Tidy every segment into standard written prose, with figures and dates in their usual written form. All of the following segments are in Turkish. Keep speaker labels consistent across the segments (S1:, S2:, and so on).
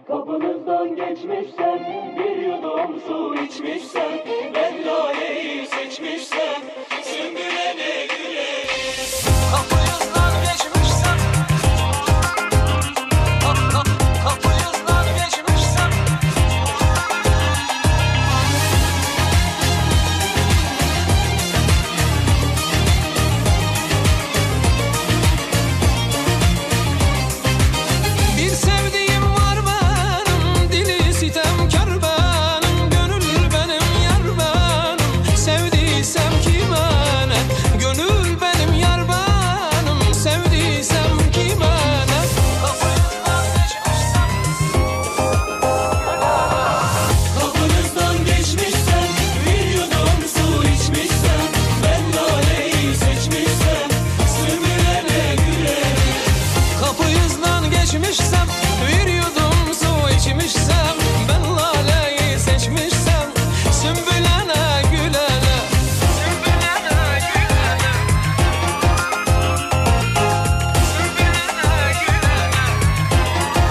S1: Kapınızdan geçmişsem, bir yudum su içmişsem, ben laleyi seçmişsem, sümbüle ne gülerim. Kapınızdan geçmişsem, kapınızdan geçmişsem. Bir sevdiğim var benim, dili sitemkar benim, gönül benim yar benim, sevdiysem kime ne? Gönül benim yar benim, sevdiysem kime ne? Kapınızdan geçmişsem, kapınızdan geçmişsem, bir yudum su içmişsem, ben laleyi seçmişsem, sümbüle ne gülerim. Kapınızdan geçmişsem, bir yudum su içmişsem, ben laleyi seçmişsem, sümbülene gülene, sümbülene gülene, sümbülene gülene.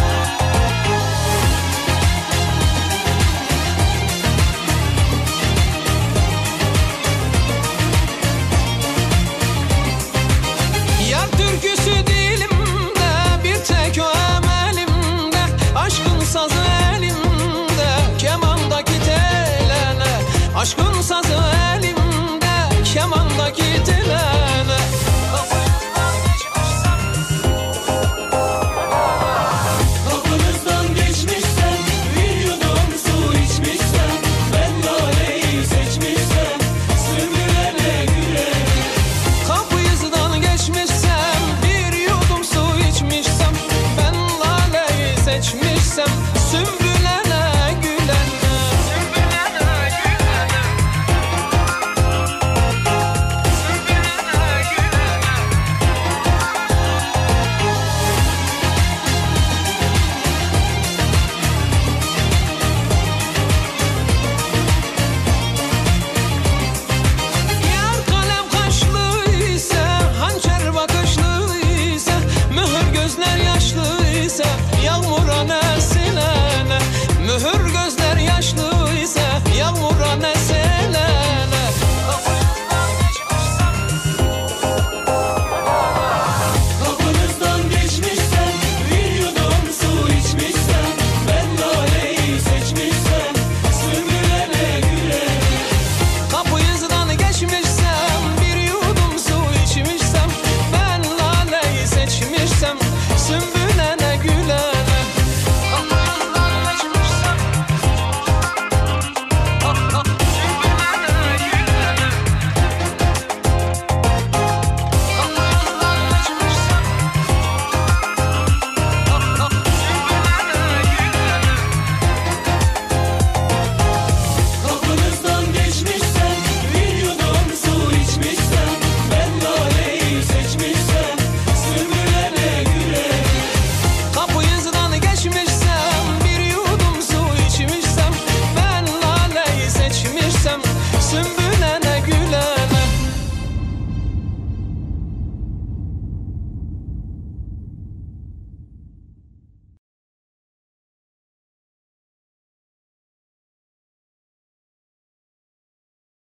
S1: Yar türküsü dilimde, bir tek o emelimde, aşkın sazı elimde, kemandaki telene, aşkın sazı elimde, kemandaki telene. Kapınızdan geçmişsem, kapınızdan geçmişsem, bir yudum su içmişsem, ben laleyi seçmişsem, sümbüle ne gülerim. Kapınızdan geçmişsem, bir yudum su içmişsem, ben laleyi seçmişsem,